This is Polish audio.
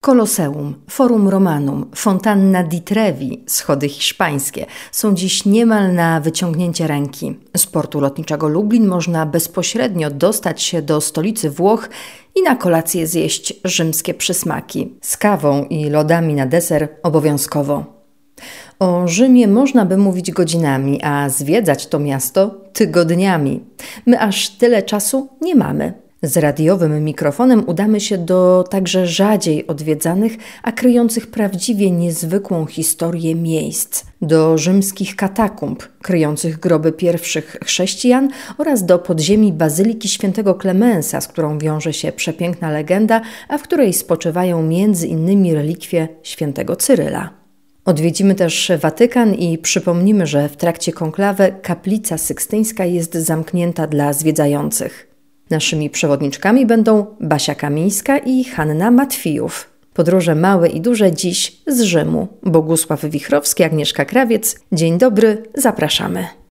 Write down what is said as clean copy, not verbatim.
Koloseum, Forum Romanum, Fontanna di Trevi, schody hiszpańskie są dziś niemal na wyciągnięcie ręki. Z portu lotniczego Lublin można bezpośrednio dostać się do stolicy Włoch i na kolację zjeść rzymskie przysmaki. Z kawą i lodami na deser obowiązkowo. O Rzymie można by mówić godzinami, a zwiedzać to miasto tygodniami. My aż tyle czasu nie mamy. Z radiowym mikrofonem udamy się do także rzadziej odwiedzanych, a kryjących prawdziwie niezwykłą historię miejsc. Do rzymskich katakumb, kryjących groby pierwszych chrześcijan oraz do podziemi Bazyliki Świętego Klemensa, z którą wiąże się przepiękna legenda, a w której spoczywają między innymi relikwie świętego Cyryla. Odwiedzimy też Watykan i przypomnimy, że w trakcie konklawy kaplica sykstyńska jest zamknięta dla zwiedzających. Naszymi przewodniczkami będą Basia Kamińska i Hanna Matwijów. Podróże małe i duże dziś z Rzymu. Bogusław Wichrowski, Agnieszka Krawiec. Dzień dobry, zapraszamy.